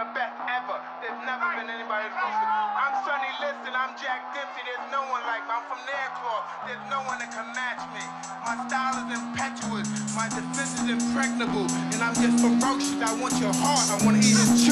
the best ever. There's never been anybody close to me. I'm Sonny Liston, I'm Jack Dempsey. There's no one like me. I'm from Nairclaw. There's no one that can match me. My style is impetuous. My defense is impregnable. And I'm just ferocious. I want your heart. I want to eat his